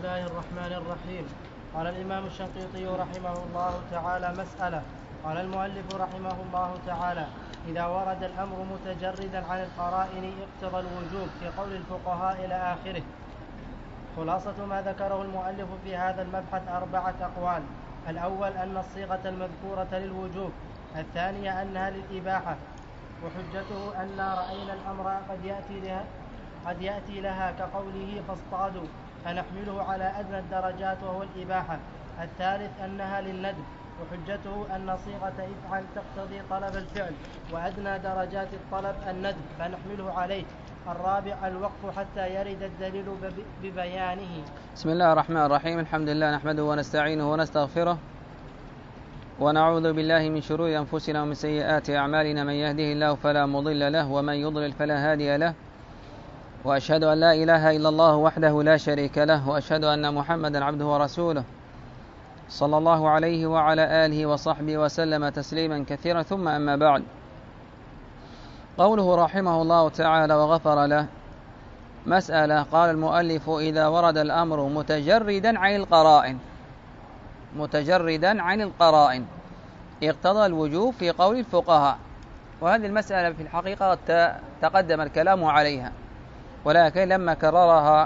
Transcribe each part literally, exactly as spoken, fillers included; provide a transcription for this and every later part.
الله الرحمن الرحيم. قال الإمام الشنقيطي رحمه الله تعالى: مسألة. قال المؤلف رحمه الله تعالى: إذا ورد الأمر متجردا عن القرائن اقتضى الوجوب في قول الفقهاء إلى آخره. خلاصة ما ذكره المؤلف في هذا المبحث أربعة أقوال: الأول أن الصيغة المذكورة للوجوب، الثانية أنها للإباحة، وحجته أن رأينا الأمر قد يأتي لها, قد يأتي لها كقوله فاصطادوا، فنحمله على أدنى الدرجات وهو الإباحة. الثالث أنها للندب، وحجته أن صيغة افعل تقتضي طلب الفعل، وأدنى درجات الطلب الندب فنحمله عليه. الرابع الوقف حتى يرد الدليل ببيانه. بسم الله الرحمن الرحيم. الحمد لله نحمده ونستعينه ونستغفره ونعوذ بالله من شرور أنفسنا ومن سيئات أعمالنا، من يهده الله فلا مضل له ومن يضلل فلا هادي له، وأشهد أن لا إله إلا الله وحده لا شريك له، وأشهد أن محمدا عبده ورسوله صلى الله عليه وعلى آله وصحبه وسلم تسليما كثيرا. ثم أما بعد، قوله رحمه الله تعالى وغفر له: مسألة. قال المؤلف: إذا ورد الأمر متجردا عن القرائن متجردا عن القرائن اقتضى الوجوب في قول الفقهاء. وهذه المسألة في الحقيقة تقدم الكلام عليها، ولكن لما كررها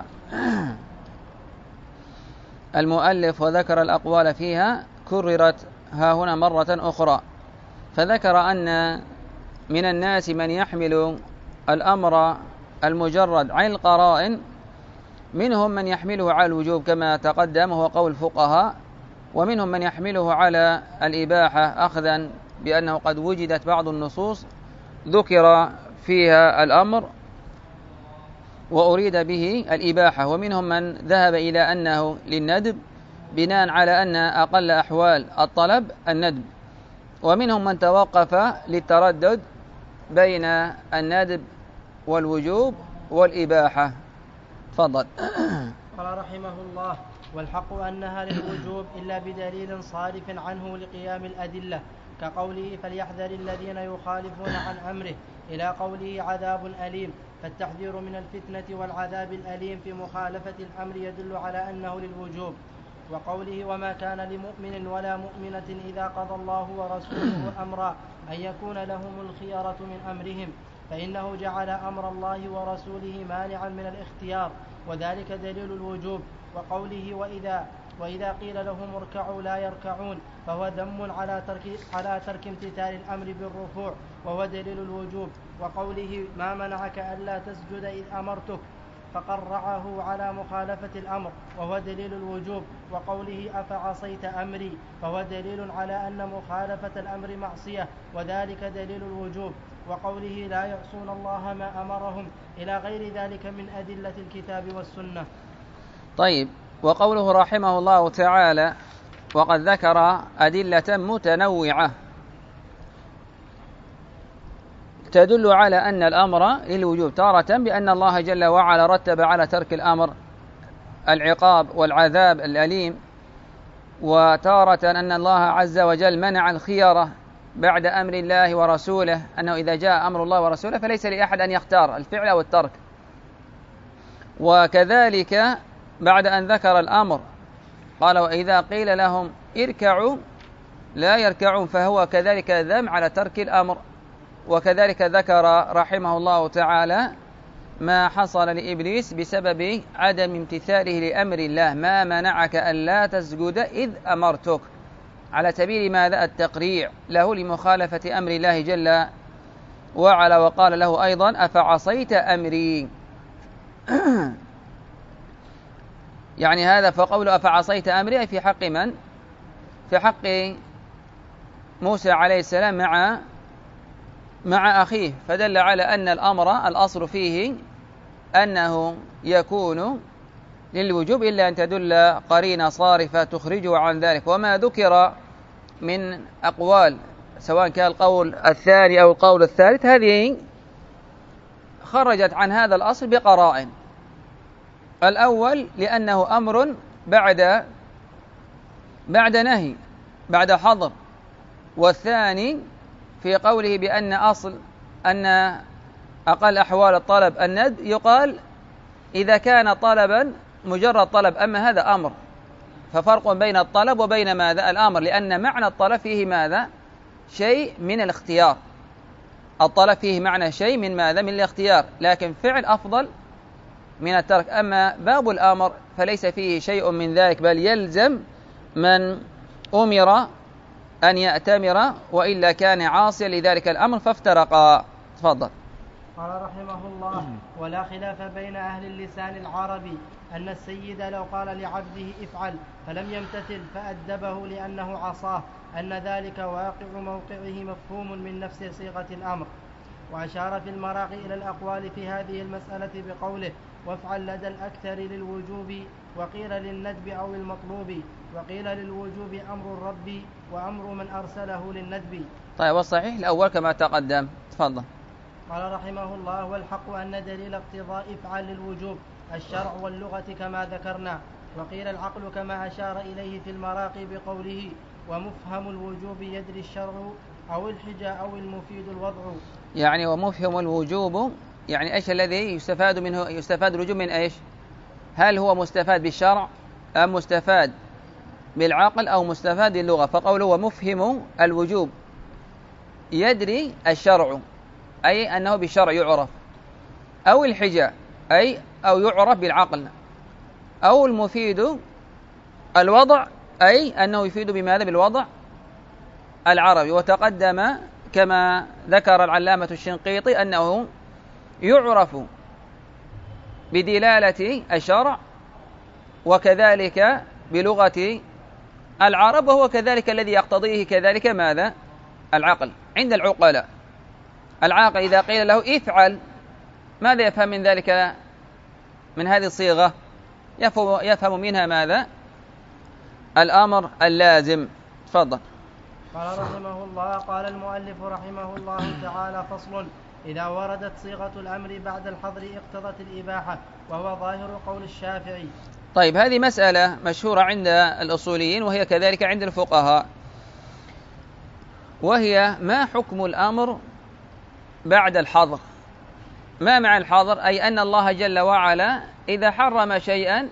المؤلف وذكر الأقوال فيها كررت ها هنا مرة أخرى. فذكر أن من الناس من يحمل الأمر المجرد عن القرائن، منهم من يحمله على الوجوب كما تقدم وهو قول الفقهاء، ومنهم من يحمله على الإباحة أخذا بأنه قد وجدت بعض النصوص ذكر فيها الأمر وأريد به الإباحة، ومنهم من ذهب إلى أنه للندب بناء على أن أقل أحوال الطلب الندب، ومنهم من توقف للتردد بين الندب والوجوب والإباحة. تفضل. قال رحمه الله: والحق أنها للوجوب إلا بدليل صارف عنه لقيام الأدلة، كقوله فليحذر الذين يخالفون عن أمره، إلى قوله عذاب أليم. فالتحذير من الفتنة والعذاب الأليم في مخالفة الأمر يدل على أنه للوجوب. وقوله وما كان لمؤمن ولا مؤمنة إذا قضى الله ورسوله أمرا أن يكون لهم الخيرة من أمرهم، فإنه جعل أمر الله ورسوله مانعا من الاختيار، وذلك دليل الوجوب. وقوله وإذا, وإذا قيل لهم اركعوا لا يركعون، فهو ذم على ترك, على ترك امتثال الأمر بالركوع، وهو دليل الوجوب. وقوله ما منعك ألا تسجد إذ أمرتك، فقرعه على مخالفة الأمر، وهو دليل الوجوب. وقوله أفعصيت أمري، فهو دليل على أن مخالفة الأمر معصية، وذلك دليل الوجوب. وقوله لا يعصون الله ما أمرهم، إلى غير ذلك من أدلة الكتاب والسنة. طيب. وقوله رحمه الله تعالى: وقد ذكر أدلة متنوعة تدل على أن الأمر للوجوب، تارة بأن الله جل وعلا رتب على ترك الأمر العقاب والعذاب الأليم، وتارة أن الله عز وجل منع الخيرة بعد أمر الله ورسوله، أنه إذا جاء أمر الله ورسوله فليس لأحد أن يختار الفعل أو الترك. وكذلك بعد أن ذكر الأمر قال وإذا قيل لهم اركعوا لا يركعون، فهو كذلك ذم على ترك الأمر. وكذلك ذكر رحمه الله تعالى ما حصل لإبليس بسبب عدم امتثاله لأمر الله: ما منعك ألا تسجد إذ أمرتك، على سبيل ماذا؟ التقريع له لمخالفة أمر الله جل وعلا. وقال له أيضا أفعصيت أمري يعني هذا فقول أفعصيت أمري في حق من؟ في حق موسى عليه السلام مع مع أخيه، فدل على أن الأمر الأصل فيه أنه يكون للوجوب إلا أن تدل قرينة صارفة تخرجه عن ذلك. وما ذكر من أقوال سواء كان القول الثاني أو القول الثالث هذه خرجت عن هذا الأصل بقرائن. الأول لأنه أمر بعد بعد نهي بعد حظر، والثاني في قوله بأن أصل أن أقل أحوال الطلب الند، يقال إذا كان طلبا مجرد طلب، أما هذا أمر، ففرق بين الطلب وبين ماذا؟ الأمر، لأن معنى الطلب فيه ماذا؟ شيء من الاختيار. الطلب فيه معنى شيء من ماذا؟ من الاختيار، لكن فعل أفضل من الترك. أما باب الأمر فليس فيه شيء من ذلك، بل يلزم من أمر أن يأتمر، وإلا كان عاصيا لذلك الأمر فافترقا. تفضل. قال رحمه الله: ولا خلاف بين أهل اللسان العربي أن السيد لو قال لعبده افعل فلم يمتثل فأدبه لأنه عصاه أن ذلك واقع موقعه مفهوم من نفس صيغة الأمر. وأشار في المراقي إلى الأقوال في هذه المسألة بقوله: وافعل لدى الأكثر للوجوب، وقيل للندب أو المطلوب، وقيل للوجوب أمر الرب وأمر من أرسله للندب. طيب، والصحيح الأول كما تقدم. تفضل. قال رحمه الله: والحق أن دليل اقتضاء افعل للوجوب الشرع واللغة كما ذكرنا، وقيل العقل كما أشار إليه في المراقي بقوله: ومفهم الوجوب يدري الشرع أو الحجة أو المفيد الوضع. يعني ومفهم الوجوب، يعني إيش الذي يستفاد منه؟ يستفاد الوجوب من إيش؟ هل هو مستفاد بالشرع أم مستفاد بالعقل أو مستفاد باللغة؟ فقوله ومفهم الوجوب يدري الشرع، أي أنه بالشرع يعرف، أو الحجة أي أو يعرف بالعقل، أو المفيد الوضع أي أنه يفيد بماذا؟ بالوضع العربي. وتقدم كما ذكر العلامة الشنقيطي أنه يعرف بدلالة الشرع وكذلك بلغة العرب، وهو كذلك الذي يقتضيه كذلك ماذا؟ العقل. عند العقلاء العاقل إذا قيل له افعل ماذا يفهم من ذلك؟ من هذه الصيغة يفهم, يفهم منها ماذا؟ الأمر اللازم. تفضل. قال رحمه الله: قال المؤلف رحمه الله تعالى: فصل: إذا وردت صيغة الأمر بعد الحظر اقتضت الإباحة، وهو ظاهر قول الشافعي. طيب، هذه مسألة مشهورة عند الأصوليين وهي كذلك عند الفقهاء، وهي ما حكم الأمر بعد الحظر؟ ما معنى الحظر؟ أي أن الله جل وعلا إذا حرم شيئا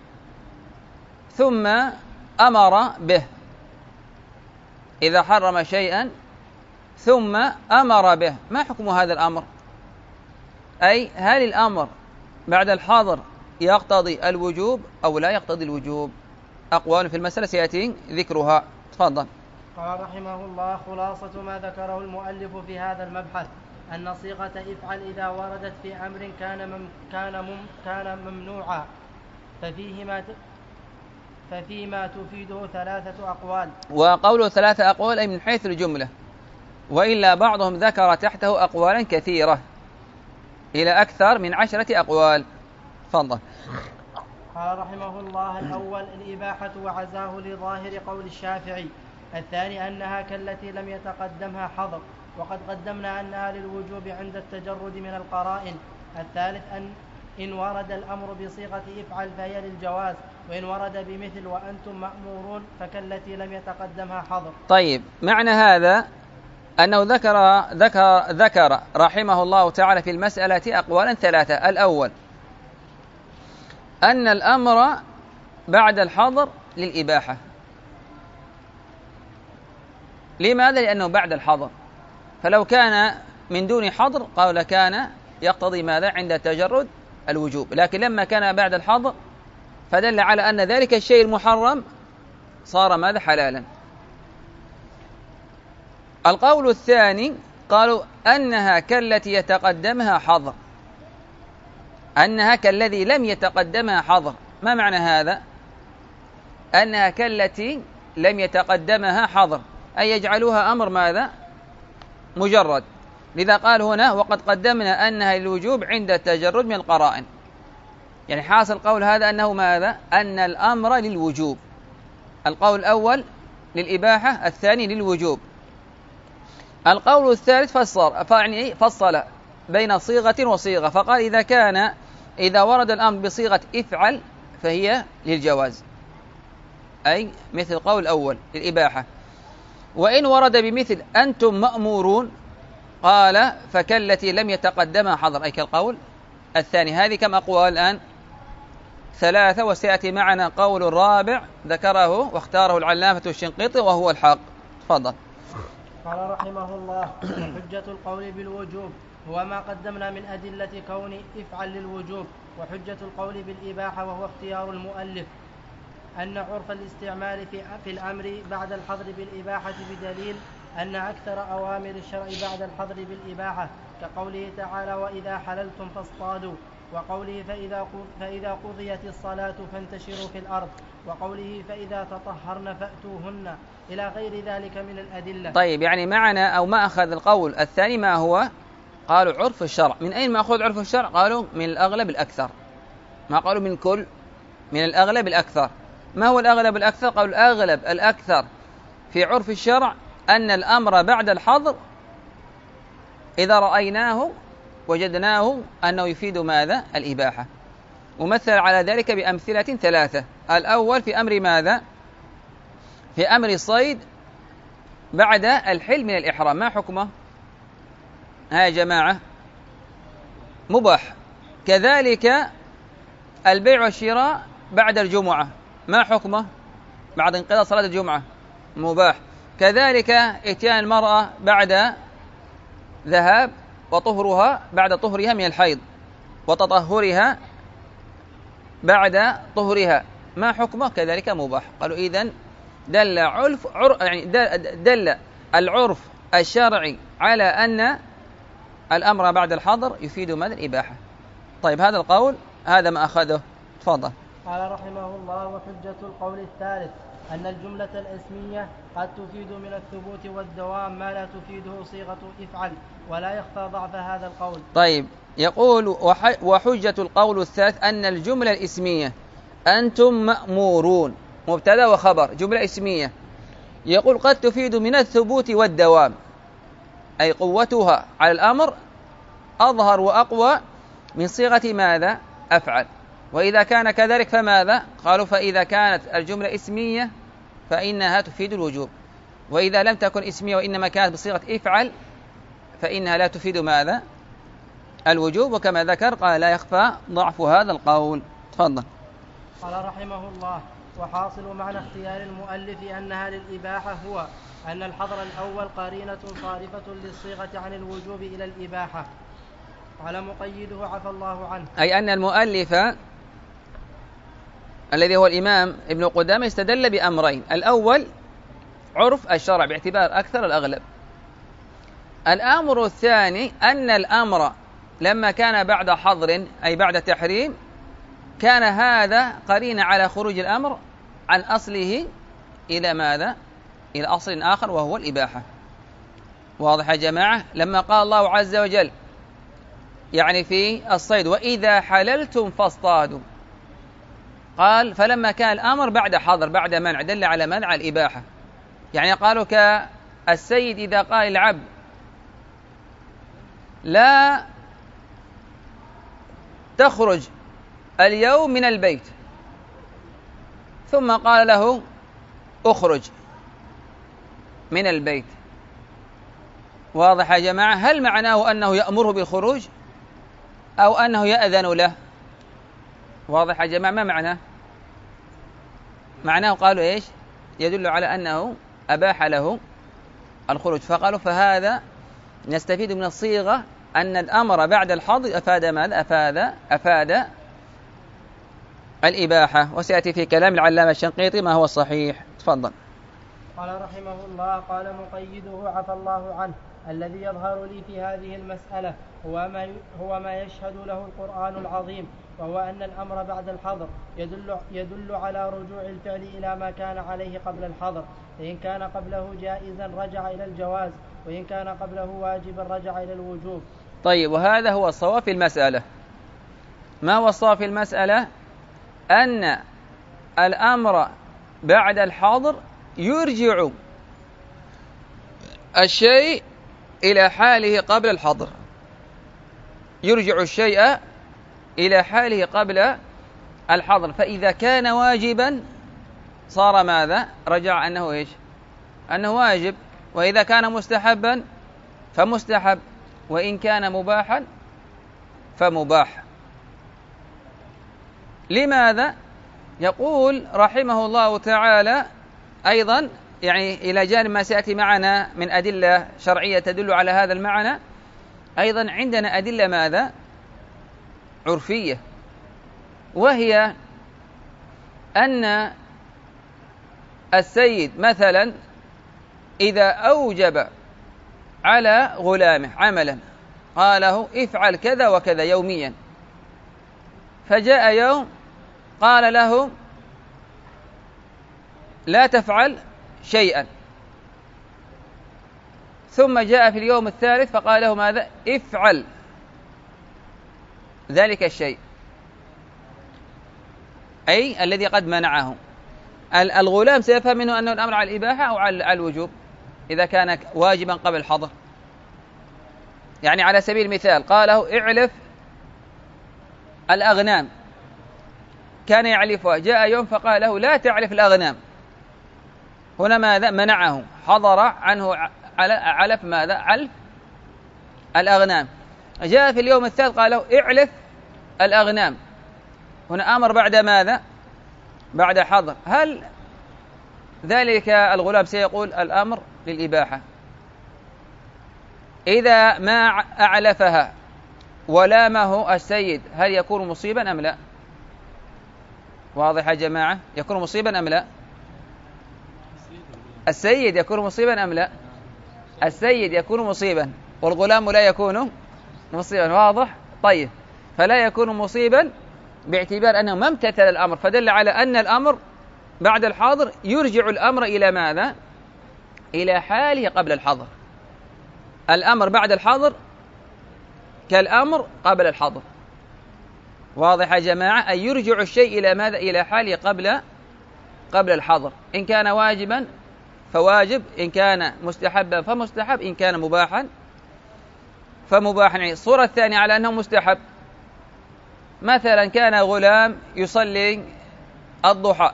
ثم أمر به، إذا حرم شيئا ثم أمر به، ما حكم هذا الأمر؟ أي هل الأمر بعد الحظر يقتضي الوجوب أو لا يقتضي الوجوب؟ أقوال في المسألة سيأتي ذكرها. تفضل. قال رحمه الله: خلاصة ما ذكره المؤلف في هذا المبحث أن صيغة افعل إذا وردت في أمر كان مم كان مم كان ممنوعا ففيه ما ففيما تفيده ثلاثة أقوال. وقوله ثلاثة أقوال أي من حيث الجملة، وإلا بعضهم ذكر تحته أقوالا كثيرة إلى أكثر من عشرة أقوال. تفضل. قال رحمه الله: الأول الإباحة وعزاه لظاهر قول الشافعي. الثاني أنها كالتي لم يتقدمها حظر، وقد قدمنا أنها للوجوب عند التجرد من القرائن. الثالث أن إن ورد الأمر بصيغة افعل فهي للجواز، وإن ورد بمثل وأنتم مأمورون فكالتي لم يتقدمها حظر. طيب، معنى هذا أنه ذكر ذكر ذكر رحمه الله تعالى في المسألة أقوالا ثلاثة. الأول أن الأمر بعد الحظر للإباحة. لماذا؟ لأنه بعد الحظر، فلو كان من دون حظر قال كان يقتضي ماذا؟ عند التجرد الوجوب، لكن لما كان بعد الحظر فدل على أن ذلك الشيء المحرم صار ماذا؟ حلالا. القول الثاني قالوا أنها كالتي يتقدمها حظر، أنها كالذي لم يتقدمها حظر. ما معنى هذا؟ أنها كالتي لم يتقدمها حظر، أي يجعلوها أمر ماذا؟ مجرد. لذا قال هنا وقد قدمنا أنها للوجوب عند التجرد من القرائن. يعني حاصل قول هذا أنه ماذا؟ أن الأمر للوجوب. القول الأول للإباحة، الثاني للوجوب. القول الثالث فصل يعني فصل بين صيغة وصيغة، فقال إذا كان إذا ورد الأمر بصيغة افعل فهي للجواز، أي مثل القول الأول للإباحة. وإن ورد بمثل أنتم مأمورون قال فكالتي لم يتقدمها حظر، أي كالقول الثاني. هذه كم أقوال الآن؟ ثلاثة، وسيأتي معنا قول رابع ذكره واختاره العلامة الشنقيطي وهو الحق. تفضل. قال رحمه الله: وحجة القول بالوجوب هو ما قدمنا من أدلة كون افعل للوجوب، وحجة القول بالإباحة وهو اختيار المؤلف أن عرف الاستعمال في, في الأمر بعد الحظر بالإباحة بدليل أن أكثر أوامر الشرع بعد الحظر بالإباحة، كقوله تعالى: وإذا حللتم فاصطادوا، وقوله فإذا, فإذا قضيت الصلاة فانتشروا في الأرض، وقوله فإذا تطهرن فأتوهن، إلى غير ذلك من الأدلة. طيب، يعني معنى أو ما أخذ القول الثاني ما هو؟ قالوا عرف الشرع. من أين ما أخذ عرف الشرع؟ قالوا من الأغلب الأكثر، ما قالوا من كل، من الأغلب الأكثر. ما هو الأغلب الأكثر؟ قالوا الأغلب الأكثر في عرف الشرع أن الأمر بعد الحظر إذا رأيناه وجدناه أنه يفيد ماذا؟ الإباحة. ومثل على ذلك بأمثلة ثلاثة. الأول في أمر ماذا؟ في أمر الصيد بعد الحل من الإحرام، ما حكمه؟ ها يا جماعة، مباح. كذلك البيع والشراء بعد الجمعة، ما حكمه؟ بعد انقضاء صلاة الجمعة، مباح. كذلك اتيان المرأة بعد ذهاب وطهرها بعد طهرها من الحيض وتطهرها بعد طهرها، ما حكمه؟ كذلك مباح. قالوا إذن دل عرف يعني دل العرف الشرعي على أن الأمر بعد الحظر يفيد ماذا؟ الإباحة. طيب، هذا القول هذا ما أخذه. تفضل. قال رحمه الله: وحجة القول الثالث أن الجملة الاسمية قد تفيد من الثبوت والدوام ما لا تفيده صيغة افعل، ولا يخفى ضعف هذا القول. طيب، يقول وحجة القول الثالث أن الجملة الاسمية أنتم مأمورون، مبتدأ وخبر، جملة اسمية، يقول قد تفيد من الثبوت والدوام، أي قوتها على الأمر أظهر وأقوى من صيغة ماذا؟ أفعل. وإذا كان كذلك فماذا؟ قالوا فإذا كانت الجملة اسمية فإنها تفيد الوجوب، وإذا لم تكن اسمية وإنما كانت بصيغة افعل فإنها لا تفيد ماذا؟ الوجوب. وكما ذكر قال لا يخفى ضعف هذا القول. تفضل. قال رحمه الله: وحاصل معنى اختيار المؤلف أنها للإباحة هو أن الحظر الأول قرينة صارفة للصيغة عن الوجوب إلى الإباحة. قال مقيده عفى الله عنه، أي أن المؤلف الذي هو الإمام ابن قدامة استدل بأمرين: الأول عرف الشرع باعتبار أكثر الأغلب، الأمر الثاني أن الأمر لما كان بعد حظر أي بعد تحريم كان هذا قرين على خروج الأمر عن أصله إلى ماذا؟ إلى أصل آخر وهو الإباحة. واضح يا جماعة؟ لما قال الله عز وجل يعني في الصيد وإذا حللتم فاصطادوا، قال فلما كان الأمر بعد حظر بعد منع دل على منع الإباحة. يعني قالوا كالسيد إذا قال العبد لا تخرج اليوم من البيت ثم قال له اخرج من البيت، واضح يا جماعة؟ هل معناه أنه يأمره بالخروج أو أنه يأذن له؟ واضح يا جماعة؟ ما معناه؟ معناه قالوا إيش؟ يدل على أنه أباح له الخروج. فقالوا فهذا نستفيد من الصيغة أن الأمر بعد الحظر أفاد ماذا؟ أفاد أفاد الإباحة. وسيأتي في كلام العلامة الشنقيطي ما هو الصحيح. تفضل. قال رحمه الله: قال مقيده عفى الله عنه: الذي يظهر لي في هذه المسألة هو ما هو ما يشهد له القرآن العظيم، وهو أن الأمر بعد الحظر يدل يدل على رجوع الفعل إلى ما كان عليه قبل الحظر، فإن كان قبله جائزا رجع إلى الجواز، وإن كان قبله واجبا رجع إلى الوجوب. طيب، وهذا هو الصواب في المسألة. ما هو الصواب في المسألة؟ أن الأمر بعد الحظر يرجع الشيء إلى حاله قبل الحظر، يرجع الشيء إلى حاله قبل الحظر، فإذا كان واجبا صار ماذا؟ رجع أنه إيش؟ أنه واجب. وإذا كان مستحبا فمستحب، وإن كان مباحا فمباح. لماذا؟ يقول رحمه الله تعالى أيضا، يعني إلى جانب ما سيأتي معنا من أدلة شرعية تدل على هذا المعنى، أيضا عندنا أدلة ماذا؟ عرفية، وهي أن السيد مثلا إذا أوجب على غلامه عملا قاله افعل كذا وكذا يوميا، فجاء يوم قال له لا تفعل شيئا، ثم جاء في اليوم الثالث فقال له ماذا؟ افعل ذلك الشيء، أي الذي قد منعه. الغلام سيفهم منه أنه الأمر على الإباحة أو على الوجوب إذا كان واجبا قبل الحظر. يعني على سبيل المثال قال له اعلف الأغنام، كان يعلفها، جاء يوم فقال له لا تعلف الأغنام، هنا ماذا؟ منعه، حضر عنه علف ماذا؟ علف الأغنام. جاء في اليوم الثالث قال له اعلف الأغنام، هنا أمر بعد ماذا؟ بعد حظر. هل ذلك الغلام سيقول الأمر للإباحة؟ إذا ما أعلفها ولامه السيد هل يكون مصيبا أم لا؟ واضح يا جماعة؟ يكون مصيبا أم لا؟ السيد يكون مصيبا أم لا؟ السيد يكون مصيبا والغلام لا يكون مصيبا، واضح؟ طيب، فلا يكون مصيبا باعتبار أنه ما امتثل الأمر، فدل على أن الأمر بعد الحاضر يرجع الأمر إلى ماذا؟ إلى حاله قبل الحظر. الأمر بعد الحظر كالأمر قبل الحظر، واضح يا جماعة؟ أي يرجع الشيء إلى ماذا؟ إلى حاله قبل قبل الحظر. إن كان واجبا فواجب، إن كان مستحبا فمستحب، إن كان مباحا فمباحا. يعني الصورة الثانية على أنه مستحب، مثلا كان غلام يصلي الضحى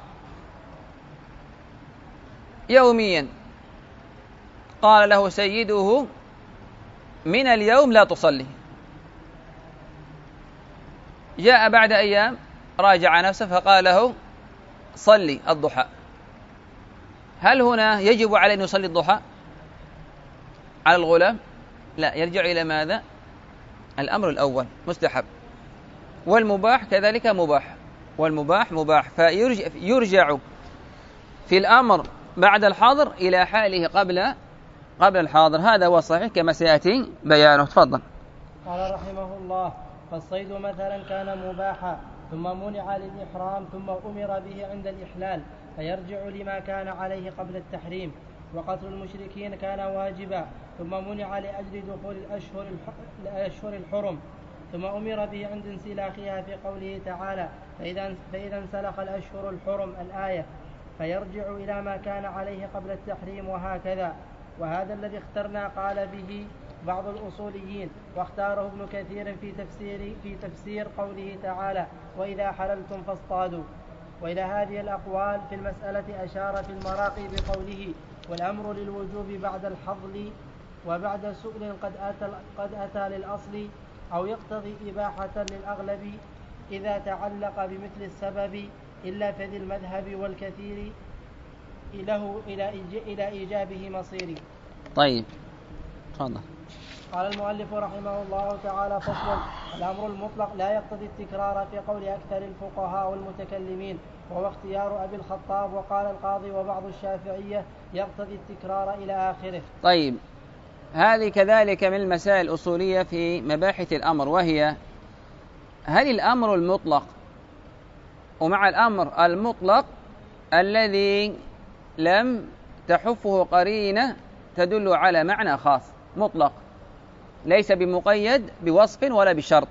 يوميا، قال له سيده من اليوم لا تصلي، جاء بعد أيام راجع نفسه فقال له صلي الضحى، هل هنا يجب عليه أن يصلي الضحى على الغلام؟ لا، يرجع إلى ماذا؟ الأمر الأول مستحب، والمباح كذلك مباح، والمباح مباح، فيرجع في الأمر بعد الحاضر إلى حاله قبل قبل الحاضر. هذا هو الصحيح كما سيأتي بيانه. تفضل. قال رحمه الله: فالصيد مثلا كان مباحا ثم منع للإحرام ثم أمر به عند الإحلال فيرجع لما كان عليه قبل التحريم. وقتل المشركين كان واجبا ثم منع لأجل دخول الأشهر الأشهر الحرم ثم أمر به عند انسلاخها في قوله تعالى: فإذا, فإذا انسلخ الأشهر الحرم الآية، فيرجع إلى ما كان عليه قبل التحريم، وهكذا. وهذا الذي اخترنا قال به بعض الأصوليين، واختاره ابن كثير في تفسير, في تفسير قوله تعالى: وإذا حللتم فاصطادوا. وإلى هذه الأقوال في المسألة أشار في المراقي بقوله: والأمر للوجوب بعد الحظل وبعد سؤل قد أتى, قد أتى للأصل، أو يقتضي إباحة للأغلب إذا تعلق بمثل السبب، إلا في ذي المذهب والكثير له إلى إيجابه مصيري. طيب، تفضل. قال المؤلف رحمه الله تعالى: فصل: الأمر المطلق لا يقتضي التكرار في قول أكثر الفقهاء والمتكلمين، وهو اختيار أبي الخطاب، وقال القاضي وبعض الشافعية يقتضي التكرار إلى آخره. طيب، هذه كذلك من المسائل الأصولية في مباحث الأمر، وهي: هل الأمر المطلق ومع الأمر المطلق الذي لم تحفه قرينة تدل على معنى خاص مطلق ليس بمقيد بوصف ولا بشرط،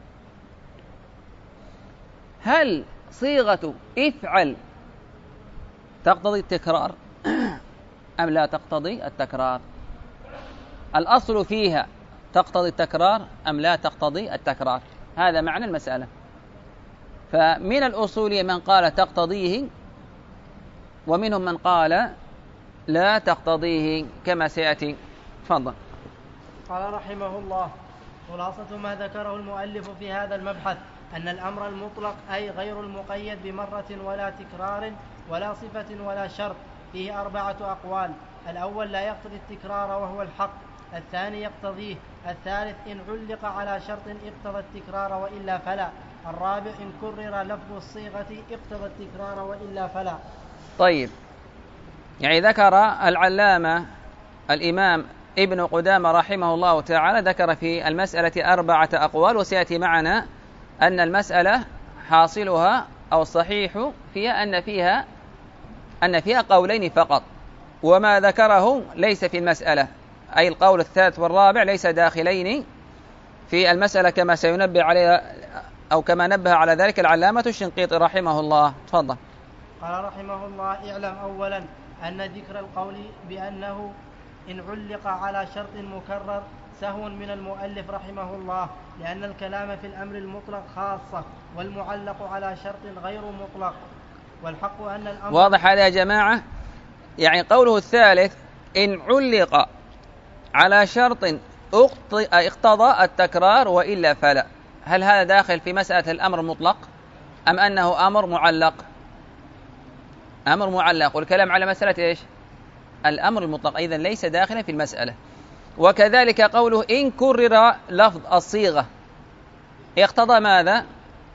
هل صيغة افعل تقتضي التكرار أم لا تقتضي التكرار؟ الأصل فيها تقتضي التكرار أم لا تقتضي التكرار؟ هذا معنى المسألة. فمن الأصولية من قال تقتضيه، ومنهم من قال لا تقتضيه كما سيأتي. تفضل. قال رحمه الله: خلاصة ما ذكره المؤلف في هذا المبحث أن الأمر المطلق أي غير المقيد بمرة ولا تكرار ولا صفة ولا شرط فيه أربعة أقوال. الأول لا يقتضي التكرار وهو الحق، الثاني يقتضيه، الثالث إن علق على شرط اقتضى التكرار وإلا فلا، الرابع إن كرر لفظ الصيغة اقتضى التكرار وإلا فلا. طيب، يعني ذكر العلامة الإمام ابن قدامة رحمه الله تعالى ذكر في المسألة أربعة أقوال، وسيأتي معنا أن المسألة حاصلها أو الصحيح فيها أن فيها أن فيها قولين فقط، وما ذكره ليس في المسألة، أي القول الثالث والرابع ليس داخلين في المسألة كما سينبه عليه أو كما نبه على ذلك العلامة الشنقيطي رحمه الله. تفضل. قال رحمه الله: اعلم أولا أن ذكر القول بأنه إن علق على شرط مكرر سهو من المؤلف رحمه الله، لأن الكلام في الأمر المطلق خاصة، والمعلق على شرط غير مطلق، والحق أن الأمر واضح هذا يا جماعة؟ يعني قوله الثالث إن علق على شرط اقتضى التكرار وإلا فلا، هل هذا داخل في مسألة الأمر المطلق أم أنه أمر معلق؟ أمر معلق، والكلام على مسألة إيش؟ الأمر المطلق، أيضا ليس داخلا في المسألة. وكذلك قوله إن كرر لفظ الصيغة اقتضى ماذا؟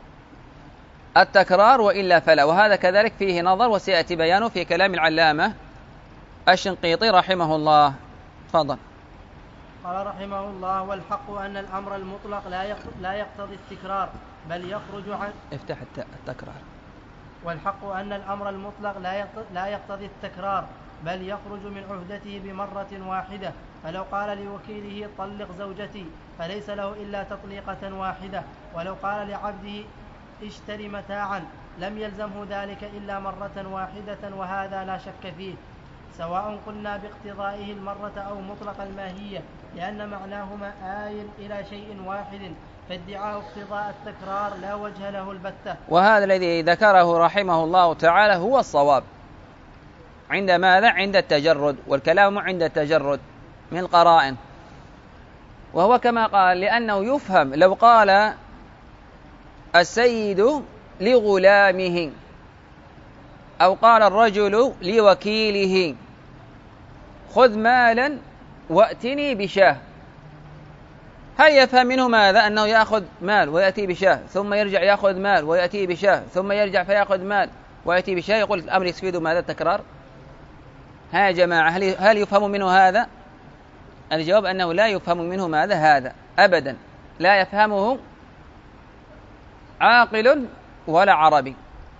التكرار وإلا فلا، وهذا كذلك فيه نظر وسيأتي بيانه في كلام العلامة الشنقيطي رحمه الله. تفضل. قال رحمه الله: والحق أن الأمر المطلق لا يقتضي التكرار بل يخرج عن افتح التكرار. والحق أن الأمر المطلق لا يقتضي التكرار بل يخرج من عهدته بمرة واحدة، فلو قال لوكيله طلق زوجتي فليس له إلا تطليقة واحدة، ولو قال لعبده اشتري متاعا لم يلزمه ذلك إلا مرة واحدة، وهذا لا شك فيه، سواء قلنا باقتضائه المرة أو مطلق الماهية، لأن معناهما آيل إلى شيء واحد، فادعاء اقتضاء التكرار لا وجه له البتة. وهذا الذي ذكره رحمه الله تعالى هو الصواب عند ماذا؟ عند التجرد، والكلام عند التجرد من القرائن، وهو كما قال لأنه يفهم لو قال السيد لغلامه أو قال الرجل لوكيله خذ مالا وأتني بشاه، هل يفهم منه ماذا؟ أنه يأخذ مال ويأتي بشاه ثم يرجع يأخذ مال ويأتي بشاه ثم يرجع فيأخذ مال ويأتي بشاه؟ يقول الأمر يفيد ماذا؟ التكرار. ها يا جماعة، هل يفهم منه هذا؟ الجواب أنه لا يفهم منه ماذا؟ هذا أبدا لا يفهمه عاقل ولا عربي.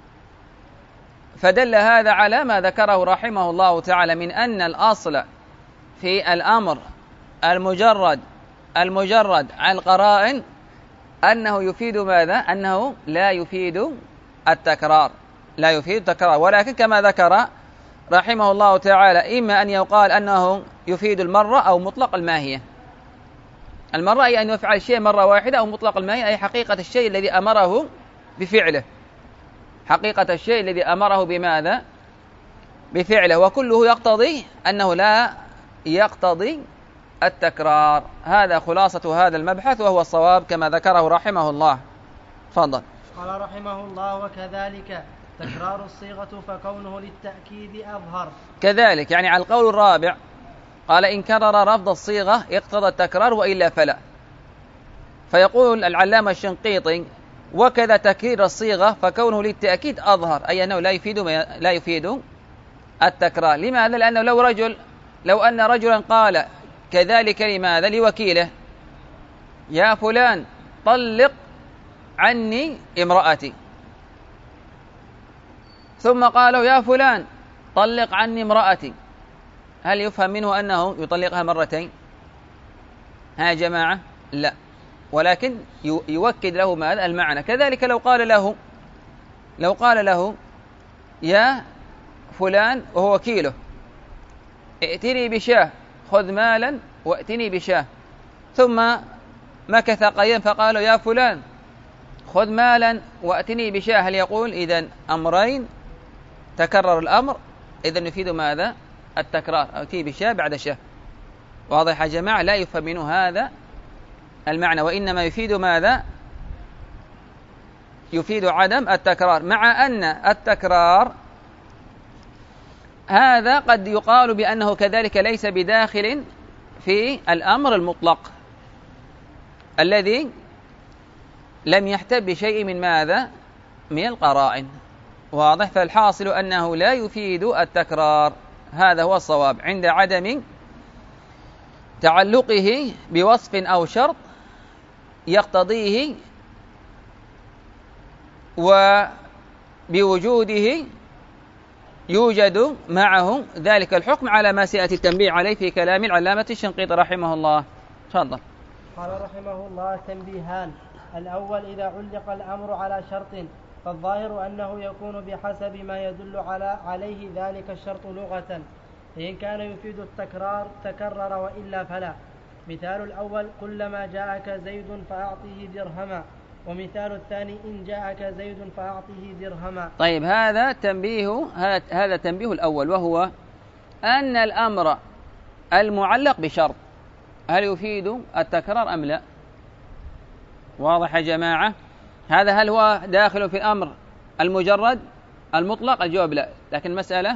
فدل هذا على ما ذكره رحمه الله تعالى من أن الأصل في الأمر المجرد المجرد عن القرائن أنه يفيد ماذا؟ أنه لا يفيد التكرار، لا يفيد التكرار، ولكن كما ذكر رحمه الله تعالى إما أن يقال أنه يفيد المرة أو مطلق الماهية. المرة أي أن يفعل شيء مرة واحدة، أو مطلق الماهية أي حقيقة الشيء الذي أمره بفعله، حقيقة الشيء الذي أمره بماذا؟ بفعله، وكله يقتضي أنه لا يقتضي التكرار. هذا خلاصة هذا المبحث وهو الصواب كما ذكره رحمه الله. تفضل. قال رحمه الله: وكذلك تكرار الصيغة فكونه للتأكيد أظهر. كذلك يعني على القول الرابع قال إن كرر رفض الصيغة اقتضى التكرار وإلا فلا، فيقول العلامة الشنقيطي: وكذا تكرير الصيغة فكونه للتأكيد أظهر، أي أنه لا يفيد لا يفيد التكرار. لماذا؟ لأنه لو رجل لو أن رجلا قال كذلك لماذا؟ لوكيله يا فلان طلق عني امرأتي، ثم قالوا يا فلان طلق عني امرأتي، هل يفهم منه أنه يطلقها مرتين؟ ها يا جماعة؟ لا، ولكن يؤكد له ماذا؟ المعنى. كذلك لو قال له لو قال له يا فلان وهو وكيله ائتني بشاه خذ مالا وائتني بشاه، ثم مكث قليلا فقالوا يا فلان خذ مالا وائتني بشاه، هل يقول إذن أمرين تكرر الأمر إذن يفيد ماذا؟ التكرار، أتي بشاه بعد شاه. واضح يا جماعة؟ لا يفهم منه هذا المعنى، وإنما يفيد ماذا؟ يفيد عدم التكرار، مع أن التكرار هذا قد يقال بأنه كذلك ليس بداخل في الأمر المطلق الذي لم يحتب بشيء من ماذا؟ من القرائن. واضح؟ فالحاصل أنه لا يفيد التكرار، هذا هو الصواب عند عدم تعلقه بوصف أو شرط يقتضيه وبوجوده يوجد معه ذلك الحكم، على ما سيأتي التنبيه عليه في كلام العلامة الشنقيطي رحمه الله. تفضل. قال رحمه الله: تنبيهان. الأول: إذا علق الأمر على شرط فالظاهر أنه يكون بحسب ما يدل على عليه ذلك الشرط لغة، فإن كان يفيد التكرار تكرر، وإلا فلا. مثال الأول: كلما جاءك زيد فأعطه درهما، ومثال الثاني: إن جاءك زيد فأعطه درهما. طيب، هذا تنبيه هذا تنبيه الأول، وهو أن الأمر المعلق بشرط هل يفيد التكرار أم لا؟ واضح يا جماعة؟ هذا هل هو داخل في الأمر المجرد المطلق؟ الجواب لا، لكن مسألة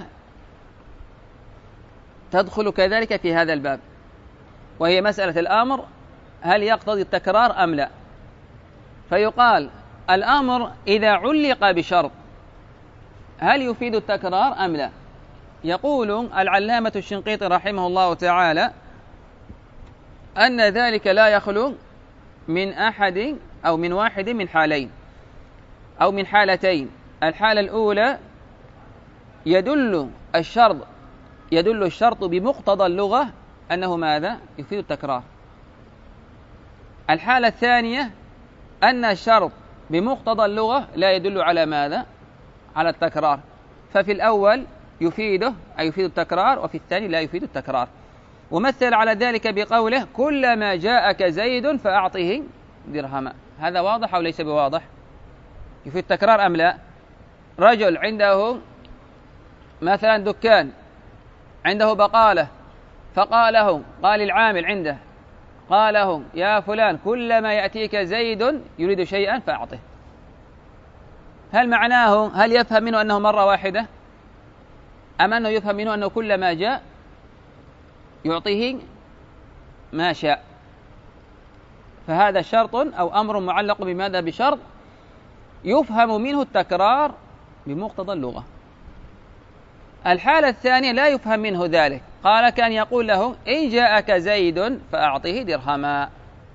تدخل كذلك في هذا الباب، وهي مسألة الأمر هل يقتضي التكرار أم لا. فيقال الأمر إذا علق بشرط هل يفيد التكرار أم لا؟ يقول العلامة الشنقيطي رحمه الله تعالى أن ذلك لا يخلو من أحد أو من واحد من حالين أو من حالتين. الحالة الأولى: يدل الشرط يدل الشرط بمقتضى اللغة أنه ماذا؟ يفيد التكرار. الحالة الثانية: أن الشرط بمقتضى اللغة لا يدل على ماذا؟ على التكرار. ففي الأول يفيده أي يفيد التكرار، وفي الثاني لا يفيد التكرار. ومثل على ذلك بقوله: كلما جاءك زيد فأعطه درهما. هذا واضح أو ليس بواضح؟ يفيد التكرار أم لا؟ رجل عنده مثلا دكان، عنده بقالة، فقاله قال العامل عنده قاله: يا فلان كلما يأتيك زيد يريد شيئا فأعطه. هل معناه هل يفهم منه أنه مرة واحدة، أم أنه يفهم منه أنه كلما جاء يعطيه ما شاء؟ فهذا شرط أو أمر معلق بماذا؟ بشرط يفهم منه التكرار بمقتضى اللغة. الحالة الثانية لا يفهم منه ذلك، قال كان يقول له: إن جاءك زيد فأعطه درهما.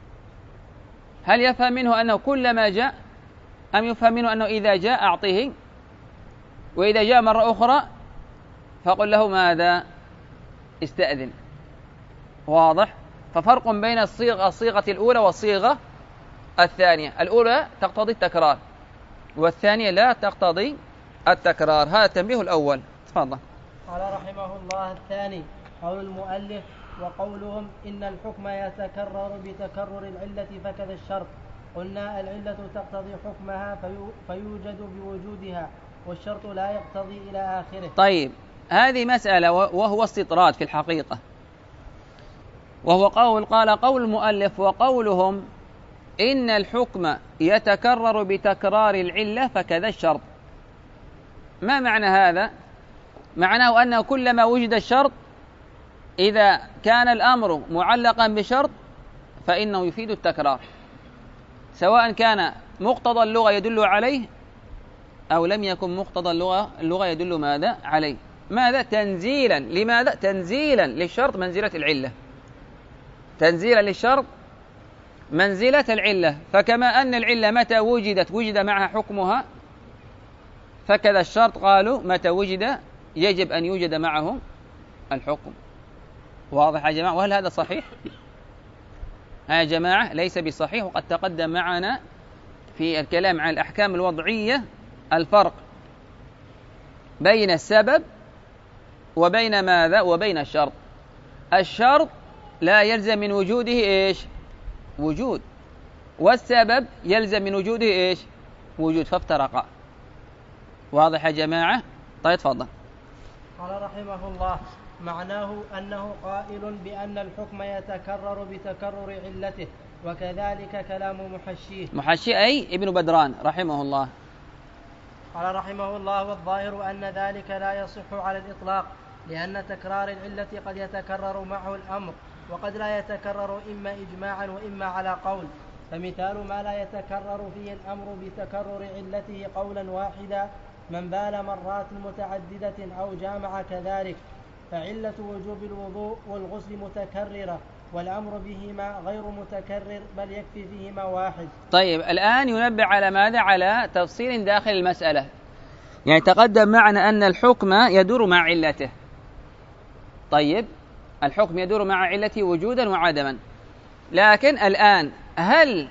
هل يفهم منه أنه كلما جاء، أم يفهم منه أنه إذا جاء أعطيه، وإذا جاء مرة أخرى فقل له ماذا؟ استأذن. واضح؟ ففرق بين الصيغة الصيغة الأولى والصيغة الثانية. الأولى تقتضي التكرار، والثانية لا تقتضي التكرار. هذا التنبيه الأول. تفضل. قال رحمه الله: الثاني: قول المؤلف وقولهم إن الحكم يتكرر بتكرر العلة فكذا الشرط. قلنا العلة تقتضي حكمها فيوجد بوجودها، والشرط لا يقتضي إلى آخره. طيب، هذه مسألة وهو استطراد في الحقيقة، وهو قول قال قول المؤلف وقولهم إن الحكم يتكرر بتكرار العلة فكذا الشرط. ما معنى هذا؟ معناه أنه كلما وجد الشرط إذا كان الأمر معلقا بشرط فإنه يفيد التكرار، سواء كان مقتضى اللغة يدل عليه أو لم يكن مقتضى اللغة اللغة يدل ماذا؟ عليه. ماذا؟ تنزيلا. لماذا؟ تنزيلا للشرط منزلة العلة، تنزيلا للشرط منزلة العلة. فكما أن العلة متى وجدت وجد معها حكمها، فكذا الشرط قالوا متى وجد يجب أن يوجد معه الحكم. واضح يا جماعة؟ وهل هذا صحيح؟ يا جماعة ليس بصحيح، وقد تقدم معنا في الكلام عن الأحكام الوضعية الفرق بين السبب وبين ماذا؟ وبين الشرط. الشرط لا يلزم من وجوده إيش؟ وجود، والسبب يلزم من وجوده إيش؟ وجود، فافترقا. واضح يا جماعة؟ طيب تفضل. قال رحمه الله: معناه أنه قائل بأن الحكم يتكرر بتكرر علته، وكذلك كلام محشيه. محشي أي ابن بدران رحمه الله. قال رحمه الله: والظاهر أن ذلك لا يصح على الإطلاق، لأن تكرار العلة قد يتكرر معه الأمر، وقد لا يتكرر إما إجماعا وإما على قول. فمثال ما لا يتكرر فيه الأمر بتكرر علته قولا واحدا: من بال مرات متعددة أو جامع كذلك، فعلة وجوب الوضوء والغسل متكررة، والأمر بهما غير متكرر، بل يكفي فيهما واحد. طيب الآن ينبه على ماذا؟ على تفصيل داخل المسألة. يعني تقدم معنا أن الحكم يدور مع علته. طيب الحكم يدور مع علته وجودا وعدما، لكن الآن هل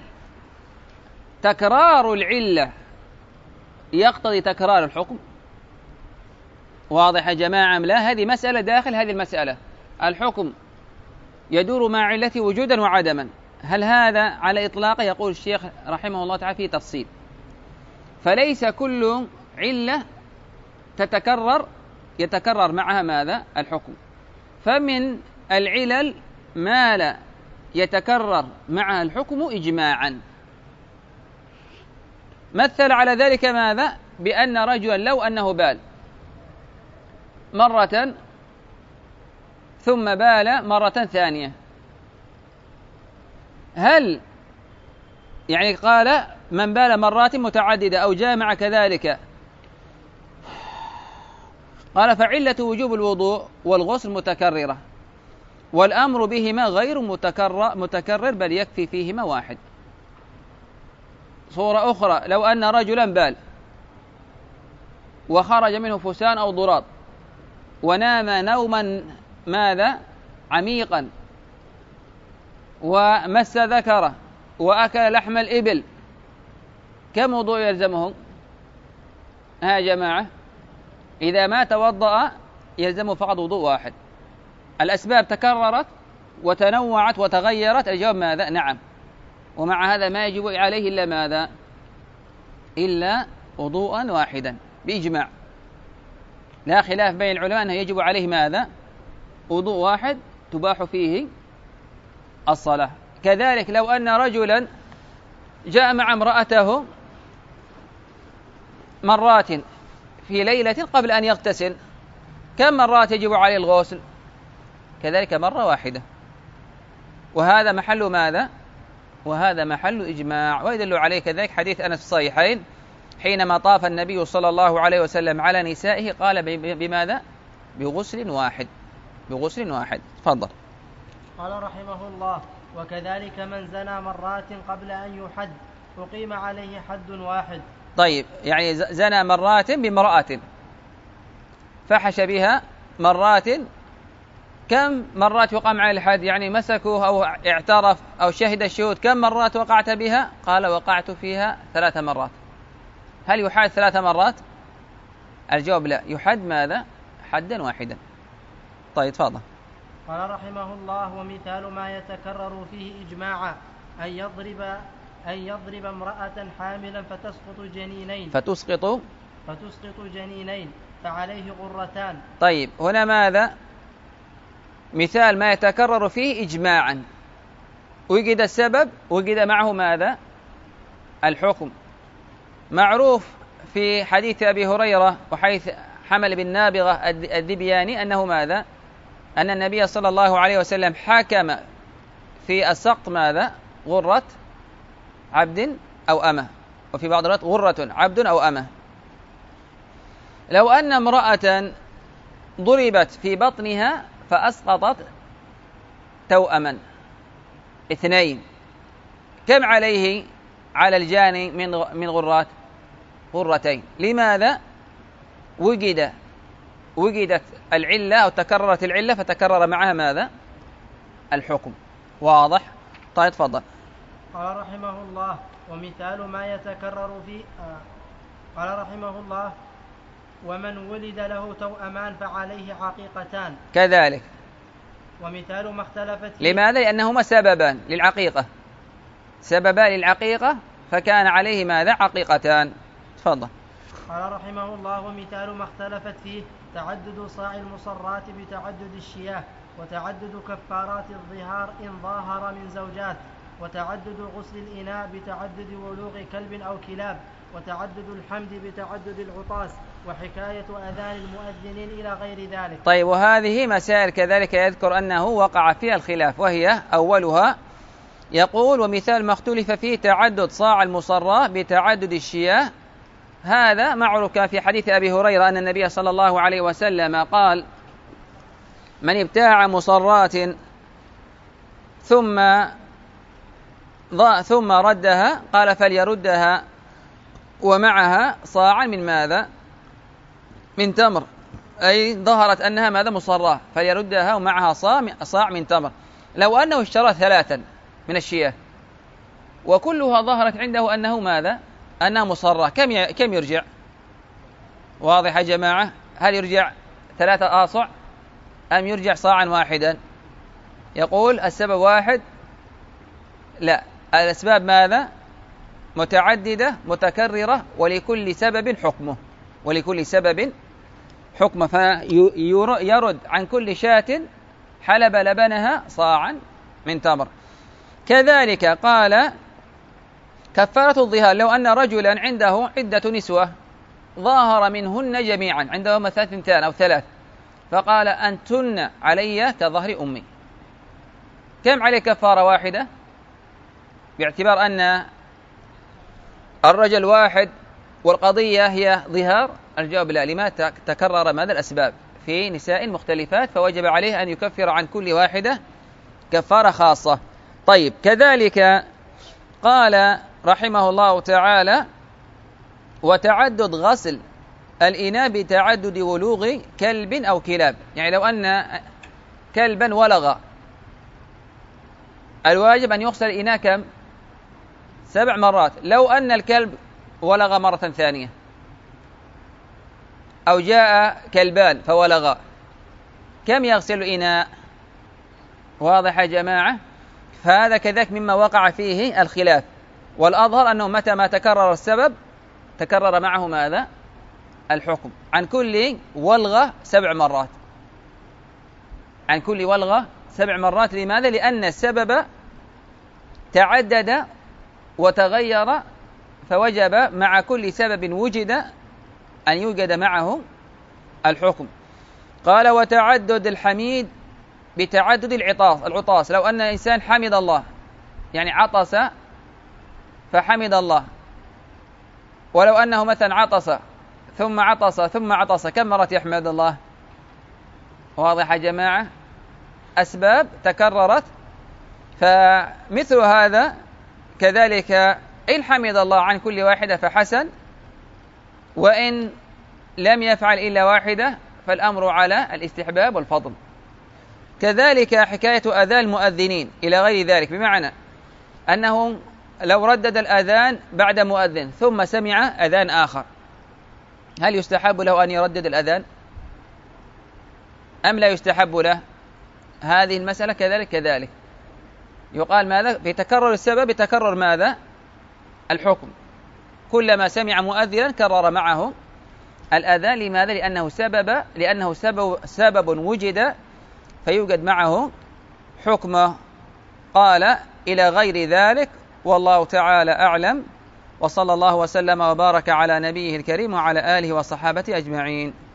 تكرار العلة يقتضي تكرار الحكم؟ واضح يا جماعة أم لا؟ هذه مسألة داخل هذه المسألة. الحكم يدور مع علته وجودا وعدما، هل هذا على إطلاقه؟ يقول الشيخ رحمه الله تعالى في تفصيل. فليس كل علة تتكرر يتكرر معها ماذا؟ الحكم. فمن العلل ما لا يتكرر معها الحكم إجماعا. مثل على ذلك ماذا؟ بأن رجلا لو أنه بال مرة ثم بال مرة ثانية، هل يعني قال من بال مرات متعددة أو جامع كذلك، قال فعلة وجوب الوضوء والغسل متكررة، والأمر بهما غير متكرر, متكرر بل يكفي فيهما واحد. صورة أخرى: لو أن رجلا بال وخرج منه فسان أو ضراط ونام نوما ماذا؟ عميقا، ومس ذكره وأكل لحم الإبل، كم وضوء يلزمه؟ ها يا جماعة، إذا ما توضأ يلزمه فقط وضوء واحد. الأسباب تكررت وتنوعت وتغيرت، الجواب ماذا؟ نعم. ومع هذا ما يجب عليه إلا ماذا؟ إلا وضوءا واحدا بإجماع، لا خلاف بين العلماء أنه يجب عليه ماذا؟ وضوء واحد تباح فيه الصلاة. كذلك لو أن رجلا جاء مع امرأته مرات في ليلة قبل أن يغتسل، كم مرات يجب عليه الغسل؟ كذلك مرة واحدة. وهذا محل ماذا؟ وهذا محل إجماع. ويدل عليه كذلك حديث أنس الصحيحين حينما طاف النبي صلى الله عليه وسلم على نسائه قال بماذا؟ بغسل واحد، بغسل واحد. تفضل. قال رحمه الله: وكذلك من زنى مرات قبل أن يحد أقيم عليه حد واحد. طيب يعني زنى مرات بامرأة فحش بها مرات، كم مرات يقام عليه الحد؟ يعني مسكوه أو اعترف أو شهد الشهود، كم مرات وقعت بها؟ قال وقعت فيها ثلاث مرات. هل يحد ثلاث مرات؟ الجواب لا، يحد ماذا؟ حدا واحدا. طيب تفضل. قال رحمه الله: ومثال ما يتكرر فيه إجماعا أن يضرب أن يضرب امرأة حاملا فتسقط جنينين فتسقط فتسقط جنينين فعليه غرتان. طيب هنا ماذا؟ مثال ما يتكرر فيه إجماعا، وجد السبب وجد معه ماذا؟ الحكم. معروف في حديث أبي هريرة وحيث حمل بالنابغة الذبياني أنه ماذا؟ أن النبي صلى الله عليه وسلم حكم في السقط ماذا؟ غرة عبد أو أمة، وفي بعض الروايات غرة عبد أو أمة. لو أن امرأة ضربت في بطنها فأسقطت توأما اثنين، كم عليه على الجاني من من غرات؟ غرتين. لماذا؟ وجد وجدت العلة أو تكررت العلة فتكرر معها ماذا؟ الحكم. واضح؟ طيب تفضل. قال رحمه الله: ومثال ما يتكرر في آه قال رحمه الله: ومن ولد له توأمان فعليه عقيقتان. كذلك. ومثال ما اختلفت فيه. لماذا؟ لأنهما سببان للعقيقة، سببان للعقيقة فكان عليه ماذا؟ عقيقتان. تفضل. قال رحمه الله: ومثال ما اختلفت فيه تعدد صاع المصرات بتعدد الشياه، وتعدد كفارات الظهار إن ظاهر من زوجات، وتعدد غسل الإناء بتعدد ولوغ كلب أو كلاب، وتعدد الحمد بتعدد العطاس، وحكاية أذان المؤذنين إلى غير ذلك. طيب، وهذه مسائل كذلك يذكر أنه وقع فيها الخلاف، وهي أولها يقول: ومثال ما اختلف فيه تعدد صاع المصرى بتعدد الشياه. هذا معروف كان في حديث أبي هريرة أن النبي صلى الله عليه وسلم قال: من ابتاع مصرات ثم ثم ردها قال فليردها ومعها صاعا من ماذا؟ من تمر، أي ظهرت أنها ماذا؟ مصراه، فليردها ومعها صاع من تمر. لو أنه اشترى ثلاثا من الشياه وكلها ظهرت عنده أنه ماذا؟ أنها مصراه، كم كم يرجع؟ واضح يا جماعة؟ هل يرجع ثلاثة آصع أم يرجع صاعا واحدا؟ يقول السبب واحد؟ لا، الأسباب ماذا؟ متعددة متكررة، ولكل سبب حكمه، ولكل سبب حكمه، فيرد عن كل شاة حلب لبنها صاعا من تمر. كذلك قال: كفارة الظهار، لو أن رجلا عنده عدة نسوة ظاهر منهن جميعا، عندهما ثنتان أو ثلاث، فقال: أنتن علي كظهر أمي، كم عليه كفارة واحدة؟ باعتبار أن الرجل واحد والقضية هي ظهار. الجواب لا، لما تكرر ماذا؟ الأسباب في نساء مختلفات، فوجب عليه أن يكفر عن كل واحدة كفارة خاصة. طيب، كذلك قال رحمه الله تعالى: وتعدد غسل الإناء بتعدد ولوغ كلب أو كلاب، يعني لو أن كلبا ولغ، الواجب أن يغسل الإناء كم؟ سبع مرات. لو أن الكلب ولغ مرة ثانية، أو جاء كلبان فولغا، كم يغسل الإناء؟ واضح يا جماعة؟ فهذا كذلك مما وقع فيه الخلاف، والأظهر أنه متى ما تكرر السبب تكرر معه ماذا؟ الحكم، عن كل ولغة سبع مرات، عن كل ولغة سبع مرات. لماذا؟ لأن السبب تعدد وتغير، فوجب مع كل سبب وجد أن يوجد معه الحكم. قال: وتعدد الحميد بتعدد العطاس العطاس لو أن إنسان حمد الله، يعني عطس فحمد الله، ولو أنه مثلا عطس ثم عطس ثم عطس، كم مرة يحمد الله؟ واضح يا جماعة؟ أسباب تكررت، فمثل هذا كذلك إن حمد الله عن كل واحدة فحسن، وإن لم يفعل إلا واحدة فالأمر على الاستحباب والفضل. كذلك حكاية أذان المؤذنين إلى غير ذلك، بمعنى أنه لو ردد الأذان بعد مؤذن ثم سمع أذان آخر، هل يستحب له أن يردد الأذان أم لا يستحب له؟ هذه المسألة كذلك كذلك يقال ماذا؟ في تكرر السبب تكرر ماذا؟ الحكم، كلما سمع مؤذنا كرر معه الأذان. لماذا؟ لأنه سبب لأنه سبب, سبب وجد فيوجد معه حكمه. قال: إلى غير ذلك، والله تعالى أعلم، وصلى الله وسلم وبارك على نبيه الكريم وعلى آله وصحابته أجمعين.